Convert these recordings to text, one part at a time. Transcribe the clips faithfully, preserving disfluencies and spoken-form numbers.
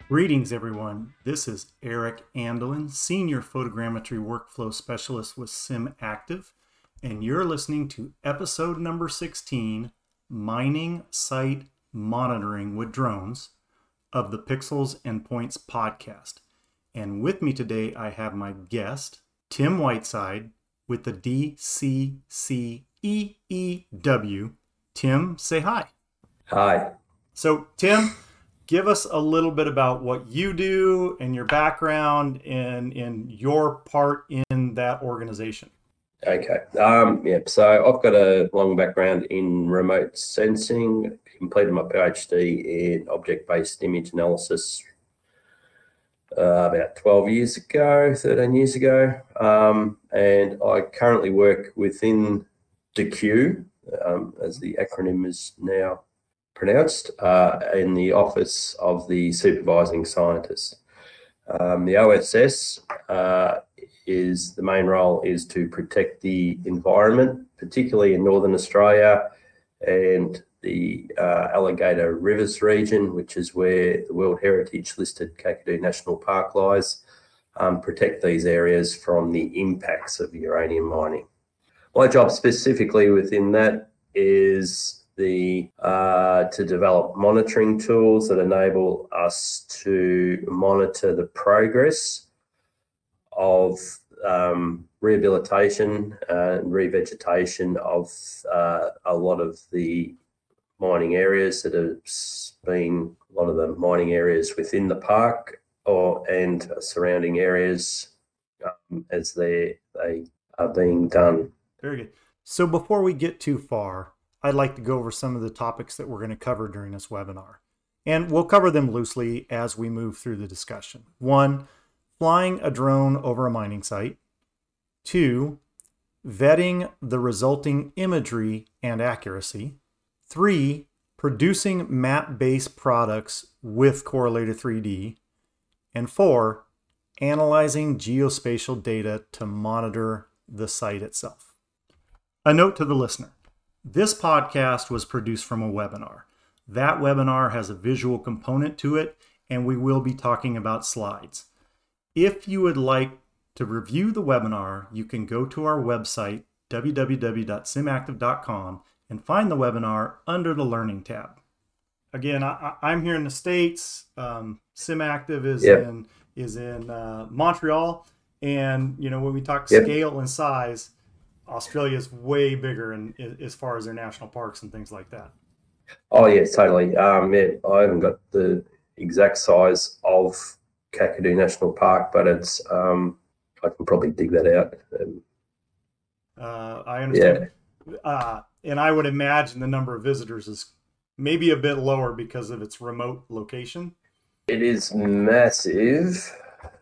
Greetings, everyone. This is Eric Andelin, Senior Photogrammetry Workflow Specialist with SimActive, and you're listening to episode number sixteen, Mining Site Monitoring with Drones, of the Pixels and Points podcast. And with me today, I have my guest, Tim Whiteside, with the D C C E E W. Tim, say hi. Hi. So, Tim, give us a little bit about what you do and your background and, and your part in that organization. Okay. Um, yeah, so I've got a long background in remote sensing, completed my PhD in object-based image analysis uh, about twelve years ago, thirteen years ago. Um, and I currently work within D Q, um, as the acronym is now pronounced, uh, in the Office of the Supervising Scientist. Um, the O S S uh, is the main role is to protect the environment, particularly in Northern Australia and the uh, Alligator Rivers region, which is where the World Heritage listed Kakadu National Park lies. Um, protect these areas from the impacts of uranium mining. My job specifically within that is the uh, to develop monitoring tools that enable us to monitor the progress of um, rehabilitation and revegetation of uh, a lot of the mining areas that have been a lot of the mining areas within the park or and surrounding areas um, as they they are being done. Very good. So before we get too far, I'd like to go over some of the topics that we're going to cover during this webinar. And we'll cover them loosely as we move through the discussion. One, flying a drone over a mining site. Two, vetting the resulting imagery and accuracy. Three, producing map-based products with Correlator three D. And four, analyzing geospatial data to monitor the site itself. A note to the listener. This podcast was produced from a webinar. That webinar has a visual component to it, and we will be talking about slides. If you would like to review the webinar, you can go to our website, w w w dot simactive dot com, and find the webinar under the Learning tab. Again, I, I'm here in the States. Um, SimActive is Yep. in is in uh, Montreal, and you know when we talk Yep. scale and size, Australia is way bigger in, as far as their national parks and things like that. Oh, yes, totally. Um, yeah, I haven't got the exact size of Kakadu National Park, but it's um, I can probably dig that out. Um, Uh, I understand. yeah, Uh, and I would imagine the number of visitors is maybe a bit lower because of its remote location. it is massive,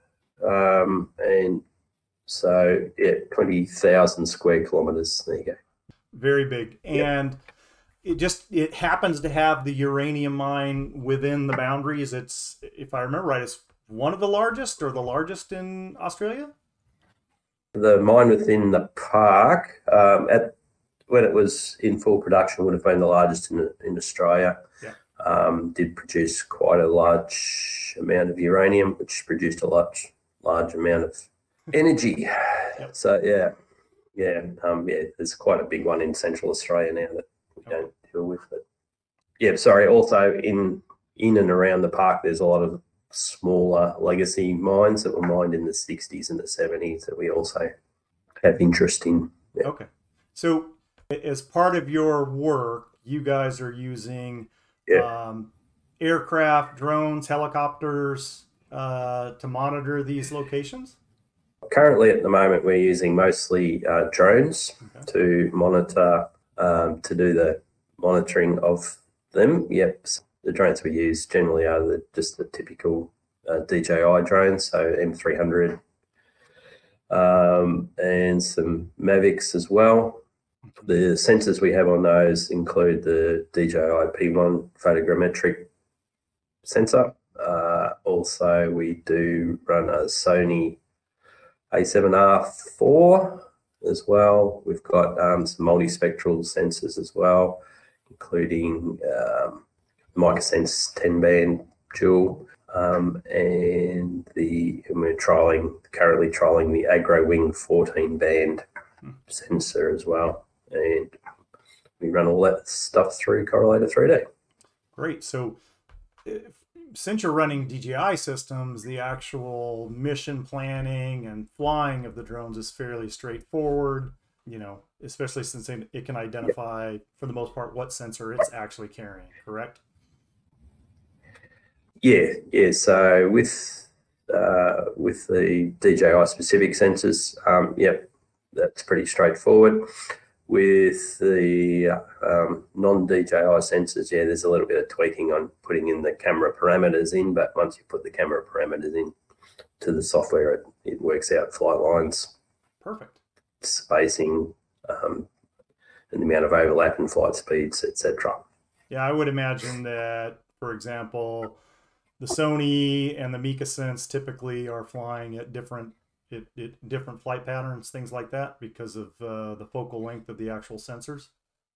um, and so yeah, twenty thousand square kilometres. There you go. Very big, and yep. it just it happens to have the uranium mine within the boundaries. It's, if I remember right, it's one of the largest or the largest in Australia. The mine within the park, um, at when it was in full production, would have been the largest in in Australia. Yeah. Um, did produce quite a large amount of uranium, which produced a large large amount of energy. Yep. So yeah, yeah, um, yeah. There's quite a big one in Central Australia now that we okay. don't deal with. But yeah, sorry. Also in in and around the park, there's a lot of smaller legacy mines that were mined in the sixties and the seventies that we also have interest in. Yeah. Okay. So as part of your work, you guys are using yeah. um, aircraft, drones, helicopters uh, to monitor these locations? Currently at the moment, we're using mostly uh, drones okay. to monitor, um, to do the monitoring of them. Yep. The drones we use generally are the, just the typical uh, D J I drones, so M three hundred um, and some Mavics as well. The sensors we have on those include the D J I P one photogrammetric sensor. Uh, also, we do run a Sony A seven R four as well. We've got um, some multispectral sensors as well, including um, Microsense ten band dual Um, and the and we're trialing currently trialing the AgroWing fourteen band hmm. sensor as well, and we run all that stuff through Correlator three D. Great. So, if, since you're running D J I systems, the actual mission planning and flying of the drones is fairly straightforward. You know, especially since it can identify, yep. for the most part, what sensor it's actually carrying. Correct? Yeah, yeah. So with uh, with the D J I specific sensors, um, yep, that's pretty straightforward. With the um, non-D J I sensors, yeah, there's a little bit of tweaking on putting in the camera parameters in, but once you put the camera parameters in to the software, it, it works out flight lines. Perfect. Spacing, um, and the amount of overlap and flight speeds, et cetera. Yeah, I would imagine that, for example, the Sony and the MicaSense typically are flying at different it, it different flight patterns, things like that, because of uh, the focal length of the actual sensors.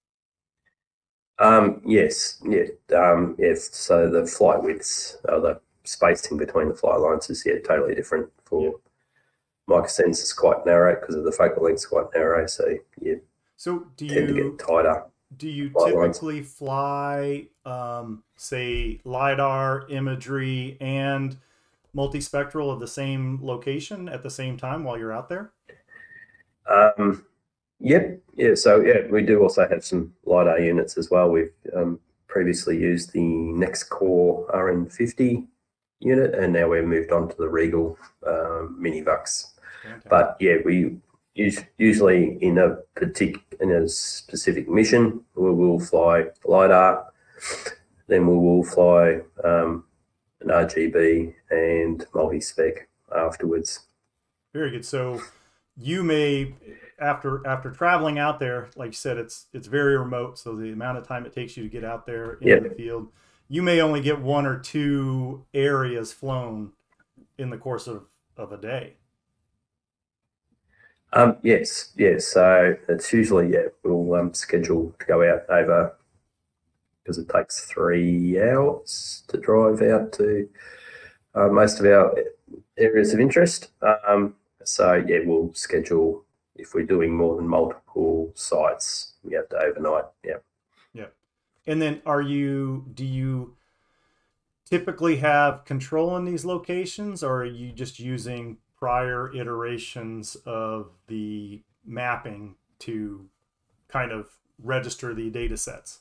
Um, yes, yeah, um, yes. So the flight widths, or the spacing between the flight lines is yeah totally different. For yeah. MicaSense is quite narrow because of the focal length's quite narrow. So yeah. So do tend you to get tighter? Do you typically lines. fly, um, say, LiDAR imagery and multispectral of the same location at the same time while you're out there? Um, yep. Yeah. So yeah, we do also have some LiDAR units as well. We've um, previously used the NextCore R N fifty unit, and now we've moved on to the Regal um, Minivux. Fantastic. But yeah, we usually in a particular in a specific mission, we will fly LiDAR, then we will fly um, an R G B and multi-spec afterwards. Very good. So you may, after after traveling out there, like you said, it's it's very remote, so the amount of time it takes you to get out there into yep. the field, you may only get one or two areas flown in the course of, of a day. Um, yes, yes. So it's usually, yeah, we'll um, schedule to go out over, because it takes three hours to drive out to uh, most of our areas of interest. Um, so, yeah, we'll schedule, if we're doing more than multiple sites, we have to overnight, yeah. Yeah. And then are you, do you typically have control in these locations, or are you just using prior iterations of the mapping to kind of register the data sets?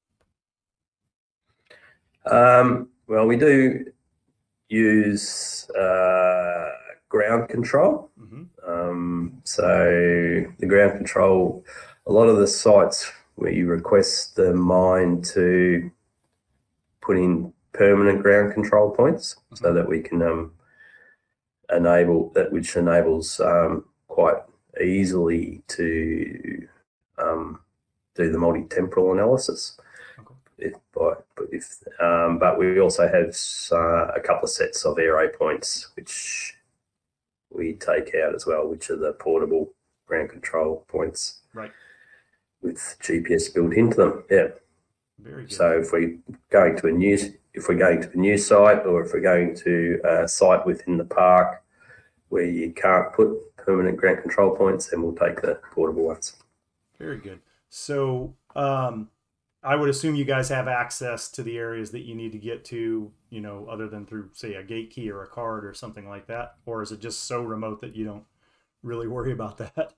Um, well, we do use uh, ground control. Mm-hmm. Um, so the ground control, a lot of the sites where you request the mine to put in permanent ground control points, mm-hmm. so that we can um, enable that, which enables um, quite easily to um, do the multi-temporal analysis. Okay. If, but, if, um, but we also have uh, a couple of sets of aero points which we take out as well, which are the portable ground control points, right, with G P S built into them. Yeah. Very good. So if we're going to a new, if we're going to a new site, or if we're going to a site within the park where you can't put permanent ground control points, then we'll take the portable ones. Very good. So um, I would assume you guys have access to the areas that you need to get to, you know, other than through, say, a gate key or a card or something like that? Or is it just so remote that you don't really worry about that?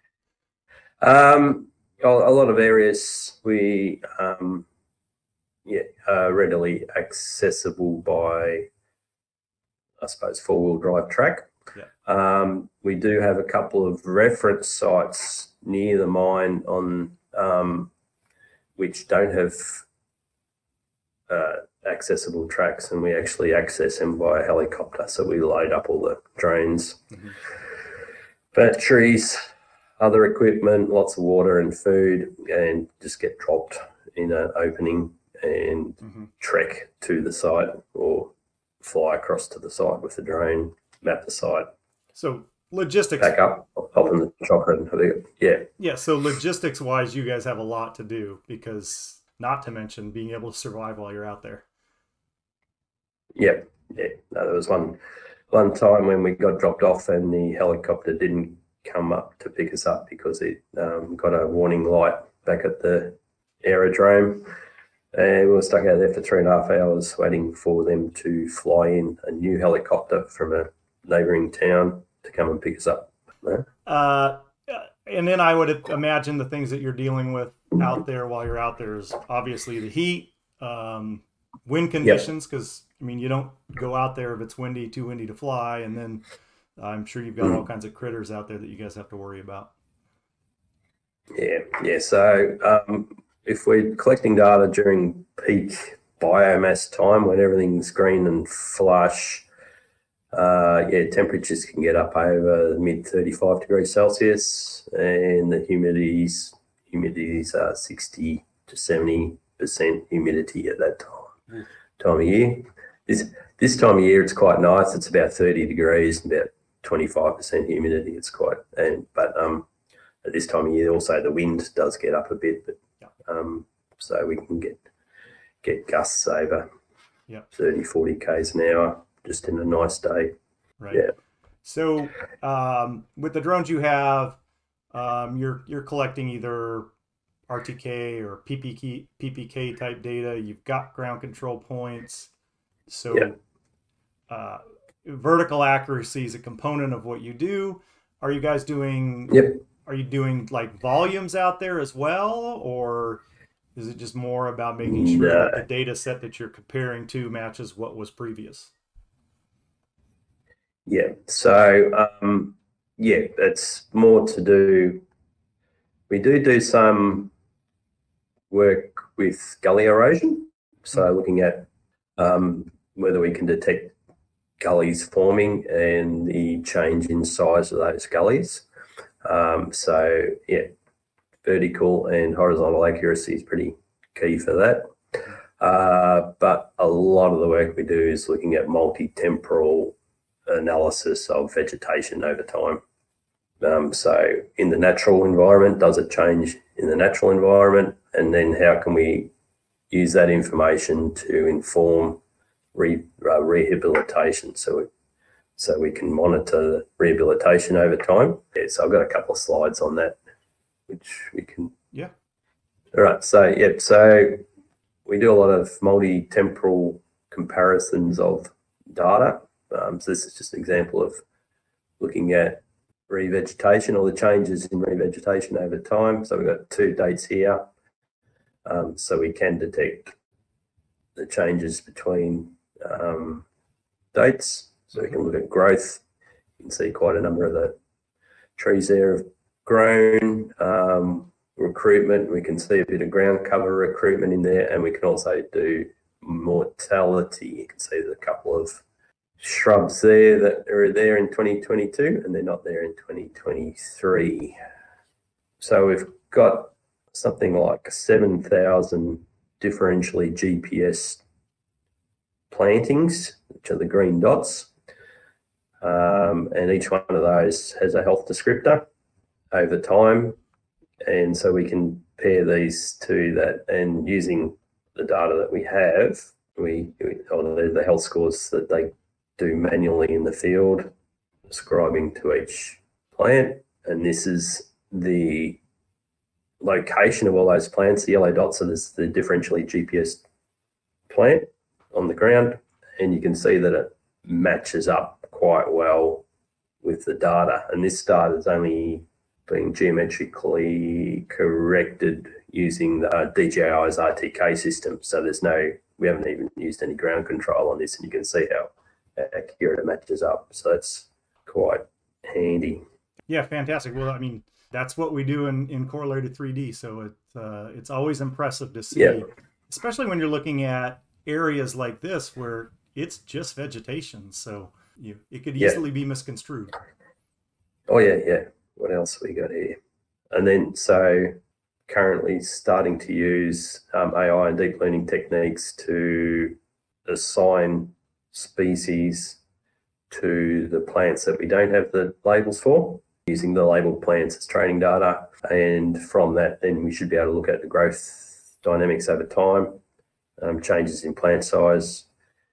Um, a lot of areas we, um, yeah, are readily accessible by, I suppose, four-wheel drive track. Yeah. Um, we do have a couple of reference sites near the mine on um, which don't have uh, accessible tracks, and we actually access them by helicopter. So we load up all the drones, mm-hmm. batteries, other equipment, lots of water and food, and just get dropped in an opening and mm-hmm. trek to the site, or fly across to the site with the drone, map the site. So logistics. Back up, hop in the chopper and have it. Yeah. Yeah. So logistics wise, you guys have a lot to do, because not to mention being able to survive while you're out there. Yep. yeah. No, there was one one time when we got dropped off and the helicopter didn't come up to pick us up because it um, got a warning light back at the aerodrome. And we were stuck out there for three and a half hours waiting for them to fly in a new helicopter from a neighbouring town to come and pick us up. Uh, and then I would imagine the things that you're dealing with out there while you're out there is obviously the heat, um, wind conditions, because yep. I mean, you don't go out there if it's windy, too windy to fly, and then I'm sure you've got mm. all kinds of critters out there that you guys have to worry about. Yeah, yeah. So um, if we're collecting data during peak biomass time when everything's green and flush, uh, yeah, temperatures can get up over mid thirty-five degrees Celsius, and the humidities humidities are sixty to seventy percent humidity at that time mm. time of year. This this time of year it's quite nice. It's about thirty degrees, about twenty-five percent humidity. It's quite and but um. At this time of year, also the wind does get up a bit, but um, so we can get get gusts over yep. thirty, forty Ks an hour just in a nice day. Right. Yeah. So um, with the drones you have, um, you're you're collecting either R T K or P P K, P P K type data. You've got ground control points. So yep. uh, vertical accuracy is a component of what you do. Are you guys doing? Yep. Are you doing like volumes out there as well, or is it just more about making sure no. that the data set that you're comparing to matches what was previous? Yeah. So, um, yeah, it's more to do. We do do some work with gully erosion. So mm-hmm. looking at um, whether we can detect gullies forming and the change in size of those gullies. Um, so yeah, vertical and horizontal accuracy is pretty key for that. Uh, but a lot of the work we do is looking at multi-temporal analysis of vegetation over time. Um, so in the natural environment, does it change in the natural environment? And then how can we use that information to inform re, uh, rehabilitation? So it, so we can monitor the rehabilitation over time. Yeah, so I've got a couple of slides on that, which we can. Yeah. All right. So, yeah, so we do a lot of multi-temporal comparisons of data. Um, so this is just an example of looking at revegetation or the changes in revegetation over time. So we've got two dates here. Um, so we can detect the changes between um, dates. So we can look at growth. You can see quite a number of the trees there have grown. Um, recruitment, we can see a bit of ground cover recruitment in there, and we can also do mortality. You can see there's a couple of shrubs there that are there in twenty twenty-two and they're not there in twenty twenty-three. So we've got something like seven thousand differentially G P S plantings, which are the green dots. Um, and each one of those has a health descriptor over time. And so we can pair these to that, and using the data that we have, we, we or the, the health scores that they do manually in the field, ascribing to each plant. And this is the location of all those plants. The yellow dots are this, the differentially G P S plant on the ground, and you can see that it matches up quite well with the data. And this data is only being geometrically corrected using the D J I's R T K system. So there's no, we haven't even used any ground control on this, and you can see how accurate it matches up. So that's quite handy. Yeah, fantastic. Well, I mean, that's what we do in, in correlated three D. So it, uh, it's always impressive to see, yeah. especially when you're looking at areas like this where it's just vegetation. So you, it could easily yeah. be misconstrued. Oh, yeah, yeah. What else we got here? And then, so currently starting to use um, A I and deep learning techniques to assign species to the plants that we don't have the labels for, using the labeled plants as training data. And from that, then we should be able to look at the growth dynamics over time, um, changes in plant size,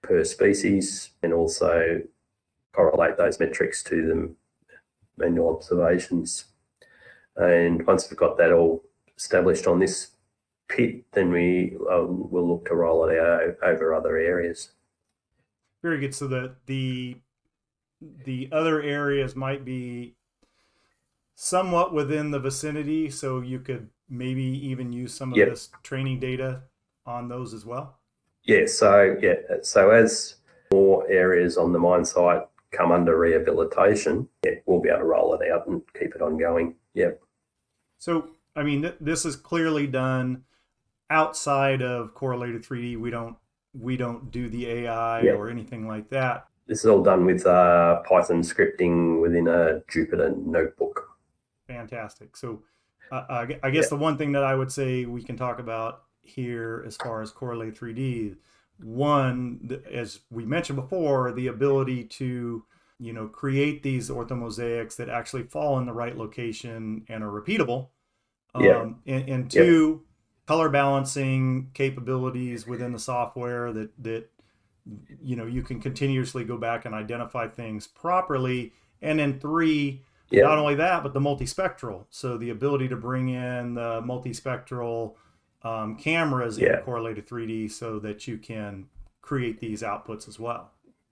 per species, and also correlate those metrics to the manual observations. And once we've got that all established on this pit, then we uh, will look to roll it out over other areas. Very good. So the the the other areas might be somewhat within the vicinity, so you could maybe even use some of yep. this training data on those as well. Yeah. So yeah. So as more areas on the mine site come under rehabilitation, yeah, we'll be able to roll it out and keep it ongoing. Yeah. So I mean, th- this is clearly done outside of correlated three D. We don't we don't do the A I yeah. or anything like that. This is all done with uh, Python scripting within a Jupyter notebook. Fantastic. So uh, I guess yeah. the one thing that I would say we can talk about here as far as correlated three D, one, as we mentioned before, the ability to, you know, create these orthomosaics that actually fall in the right location and are repeatable. Yeah. Um, and, and two, yeah. color balancing capabilities within the software that, that, you know, you can continuously go back and identify things properly. And then three, yeah. not only that, but the multispectral. So the ability to bring in the multispectral um, cameras yeah. in correlated three D so that you can create these outputs as well.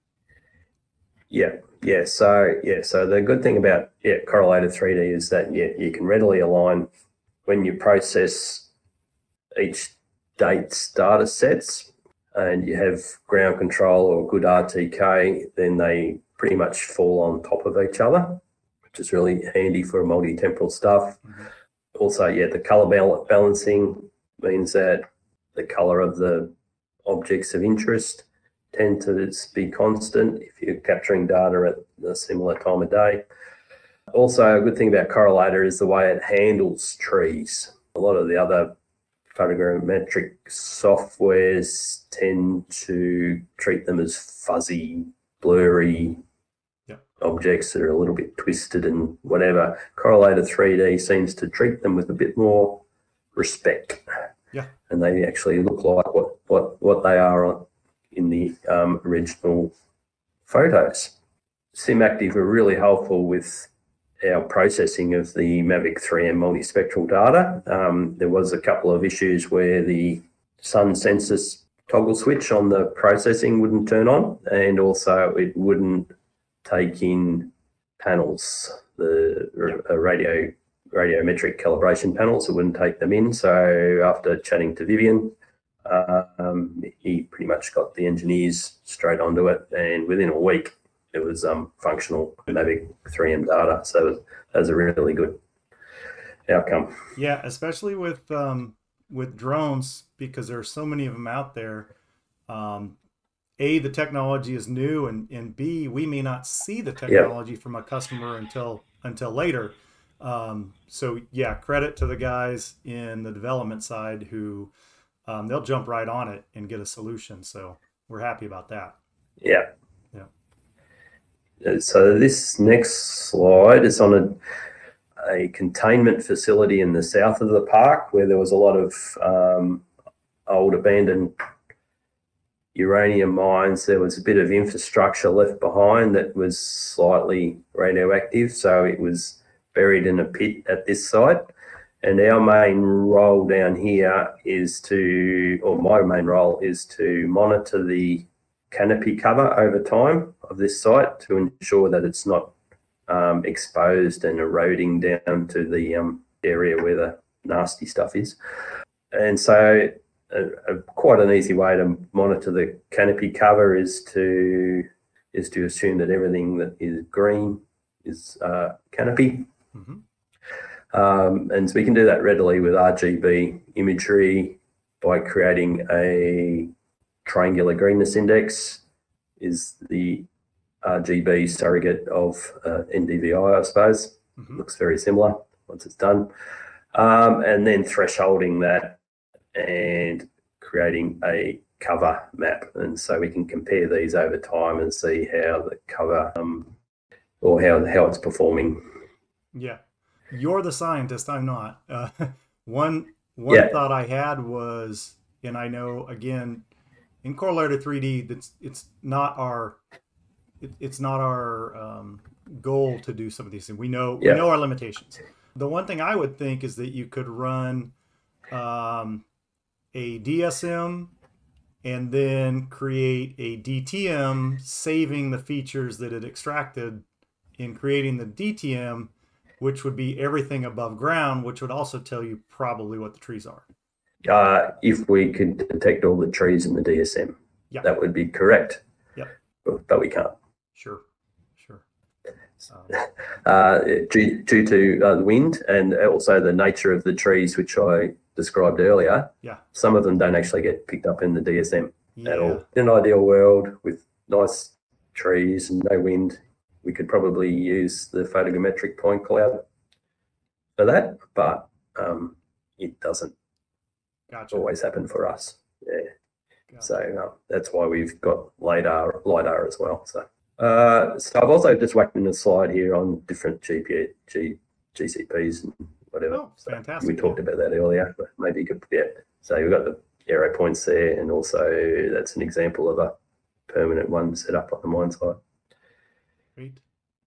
Yeah, yeah. So yeah, so the good thing about yeah correlated three D is that yeah you can readily align when you process each date's data sets and you have ground control or good R T K, then they pretty much fall on top of each other, which is really handy for multi-temporal stuff. Mm-hmm. Also, yeah, the color bal- balancing means that the color of the objects of interest tend to be constant if you're capturing data at a similar time of day. Also, a good thing about Correlator is the way it handles trees. A lot of the other photogrammetric softwares tend to treat them as fuzzy, blurry yeah. objects that are a little bit twisted and whatever. Correlator three D seems to treat them with a bit more respect. Yeah. And they actually look like what, what, what they are on, in the um, original photos. SimActive were really helpful with our processing of the Mavic three M multispectral data. Um, there was a couple of issues where the sun sensors toggle switch on the processing wouldn't turn on, and also it wouldn't take in panels, the yeah. radio radiometric calibration panels. It wouldn't take them in. So after chatting to Vivian, uh, um, he pretty much got the engineers straight onto it, and within a week it was um, functional Mavic three M data. So that was a really good outcome. Yeah, especially with um, with drones, because there are so many of them out there. Um, A, the technology is new, and, and B, we may not see the technology yep. from a customer until until later. Um, so yeah, credit to the guys in the development side who um, they'll jump right on it and get a solution. So we're happy about that. Yeah. Yeah. So this next slide is on a, a containment facility in the south of the park where there was a lot of um, old abandoned uranium mines. There was a bit of infrastructure left behind that was slightly radioactive. So it was buried in a pit at this site. And our main role down here is to, or my main role is to monitor the canopy cover over time of this site to ensure that it's not um, exposed and eroding down to the um, area where the nasty stuff is. And so a, a, quite an easy way to monitor the canopy cover is to is to assume that everything that is green is uh, canopy. Mm-hmm. Um, and so we can do that readily with R G B imagery by creating a triangular greenness index is the R G B surrogate of uh, N D V I, I suppose. Mm-hmm. Looks very similar once it's done. Um, and then thresholding that and creating a cover map. And so we can compare these over time and see how the cover um, or how, how it's performing. Yeah. You're the scientist, I'm not. Uh, one one yeah. thought I had was, and I know, again, in Correlator three D, that's it's not our it, it's not our um, goal to do some of these things. We know Yeah. we know our limitations. The one thing I would think is that you could run um, a D S M and then create a D T M, saving the features that it extracted in creating the D T M, which would be everything above ground, which would also tell you probably what the trees are. Uh, if we could detect all the trees in the D S M, yeah. that would be correct. Yep. But, but we can't. Sure. Sure. Um, uh, due, due to uh, the wind and also the nature of the trees, which I described earlier, yeah. some of them don't actually get picked up in the D S M yeah. at all. In an ideal world with nice trees and no wind, we could probably use the photogrammetric point cloud for that, but um, it doesn't gotcha. always happen for us. Yeah. Gotcha. So uh, that's why we've got LiDAR, LiDAR as well. So, uh, so I've also just whacked in a slide here on different G P, G, G C Ps and whatever. Oh, so fantastic. we talked about that earlier, but maybe you could, yeah. So we've got the arrow points there, and also that's an example of a permanent one set up on the mine site. Great.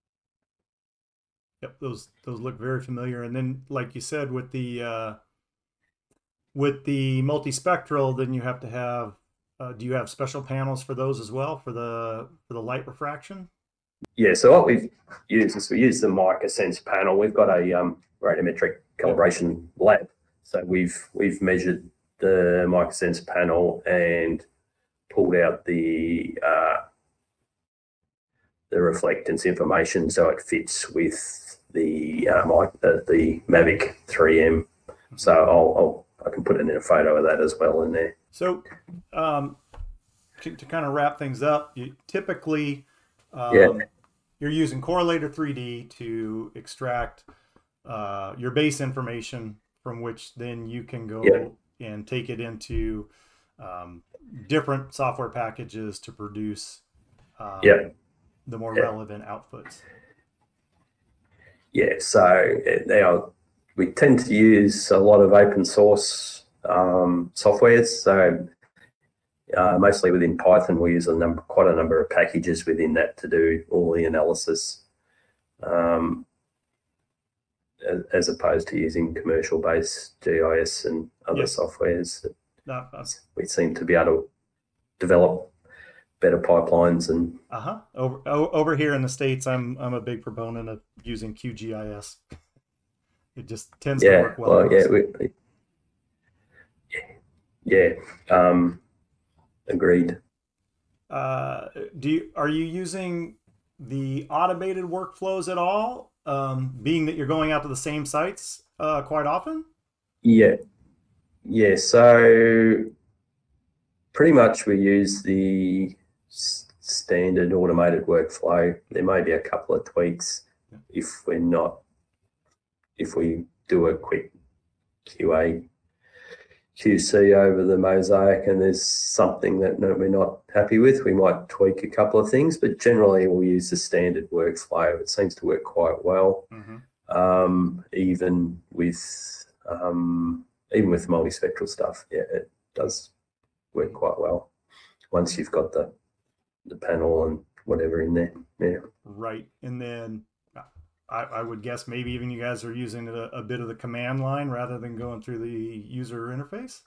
Yep, those those look very familiar. And then, like you said, with the uh, with the multispectral, then you have to have. Uh, do you have special panels for those as well for the for the light refraction? Yeah. So what we've used is we use the MicaSense panel. We've got a um, radiometric calibration lab. So we've we've measured the MicaSense panel and pulled out the uh, the reflectance information so it fits with the uh, my, uh, the Mavic three M. So I'll, I'll I can put in a photo of that as well in there. So um, to, to kind of wrap things up, you typically um, yeah. you're using Correlator three D to extract uh, your base information, from which then you can go yeah. and take it into um, different software packages to produce um, yeah. the more yeah. relevant outputs. Yeah, so now we tend to use a lot of open source um, softwares. So uh, mostly within Python, we use a number, quite a number of packages within that to do all the analysis, um, as, as opposed to using commercial-based G I S and other yes. softwares. That no, that's... we seem to be able to develop better pipelines and uh-huh over over here in the States, i'm i'm a big proponent of using Q G I S. It just tends yeah to work well. well yeah we, yeah um agreed. Uh do you are you using the automated workflows at all, um being that you're going out to the same sites uh quite often? Yeah yeah so pretty much we use the standard automated workflow. There may be a couple of tweaks yeah. if we're not, if we do a quick Q A, Q C over the mosaic and there's something that we're not happy with, we might tweak a couple of things, but generally we'll use the standard workflow. It seems to work quite well. Mm-hmm. um, even with um, even with multispectral stuff. Yeah, it does work quite well once you've got the the panel and whatever in there. Yeah. Right. And then I, I would guess maybe even you guys are using a, a bit of the command line rather than going through the user interface?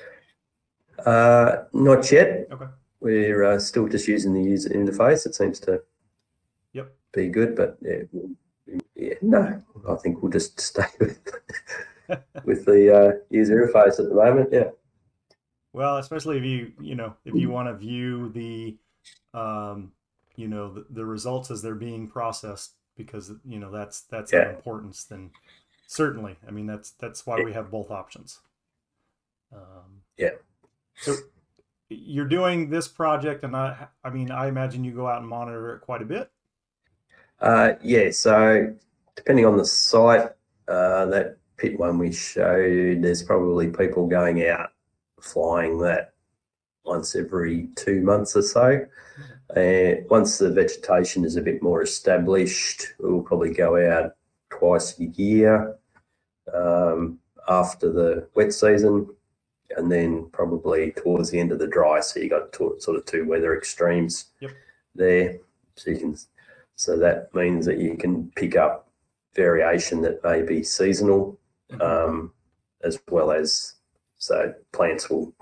Uh, not yet. Okay. We're uh, still just using the user interface. It seems to yep. be good, but yeah, yeah, no, I think we'll just stay with with the uh, user interface at the moment. Yeah. Well, especially if you, you know, if you want to view the, um, you know, the, the results as they're being processed, because, you know, that's, that's yeah. of importance, then certainly, I mean, that's, that's why yeah. we have both options. Um, yeah. So you're doing this project, and I, I mean, I imagine you go out and monitor it quite a bit. Uh, yeah. So depending on the site, uh, that pit one we showed, there's probably people going out flying that once every two months or so. And once the vegetation is a bit more established, we'll probably go out twice a year um, after the wet season and then probably towards the end of the dry. So you got to, sort of two weather extremes Yep. there. So you can, so that means that you can pick up variation that may be seasonal, Mhm. um, as well as, so plants will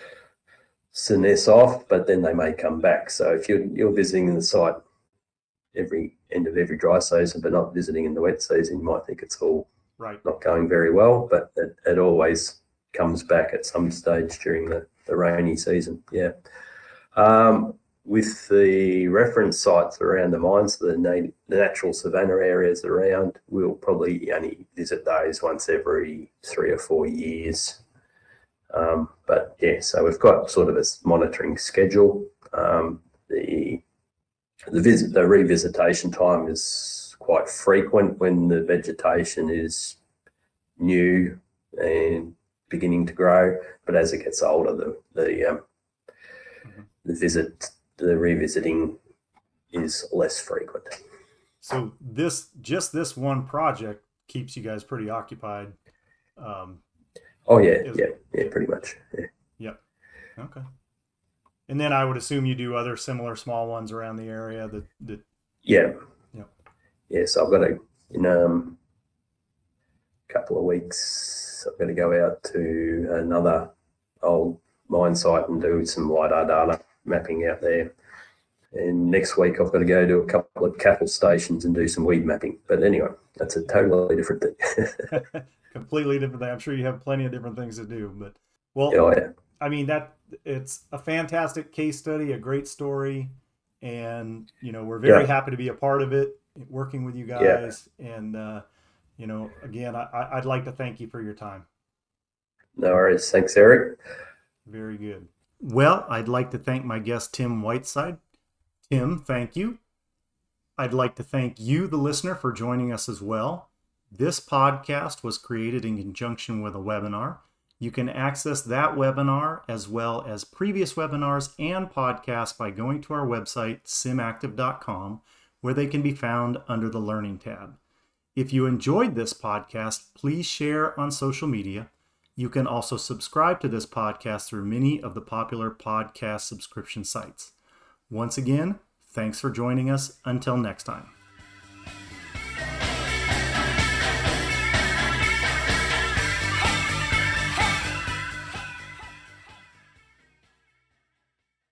senesce off, but then they may come back. So if you're, you're visiting the site every end of every dry season, but not visiting in the wet season, you might think it's all Right. not going very well, but it, it always comes back at some stage during the, the rainy season. Yeah. Um, with the reference sites around the mines, the, nat- the natural savanna areas around, we'll probably only visit those once every three or four years. Um, but yeah, so we've got sort of a monitoring schedule. Um, the the visit, the revisitation time is quite frequent when the vegetation is new and beginning to grow. But as it gets older, the the um, Mhm. the visit, the revisiting is less frequent. So this, just this one project keeps you guys pretty occupied. Um, Oh yeah, is- yeah, yeah, pretty much. Yeah. Yep. Okay. And then I would assume you do other similar small ones around the area that, that Yeah. Yep. Yeah, so I've got to, in um, a couple of weeks, I've got to go out to another old mine site and do some LiDAR data mapping out there. And next week, I've got to go to a couple of cattle stations and do some weed mapping. But anyway, that's a totally different thing. completely different thing. I'm sure you have plenty of different things to do, but well, Oh, yeah. I mean, that it's a fantastic case study, a great story, and you know we're very Yeah. happy to be a part of it, working with you Yeah. guys. And uh, you know, again, I, I'd like to thank you for your time. No worries. Thanks, Eric. Very good. Well, I'd like to thank my guest Tim Whiteside. Tim, thank you. I'd like to thank you, the listener, for joining us as well. This podcast was created in conjunction with a webinar. You can access that webinar as well as previous webinars and podcasts by going to our website, simactive dot com, where they can be found under the Learning tab. If you enjoyed this podcast, please share on social media. You can also subscribe to this podcast through many of the popular podcast subscription sites. Once again, thanks for joining us. Until next time.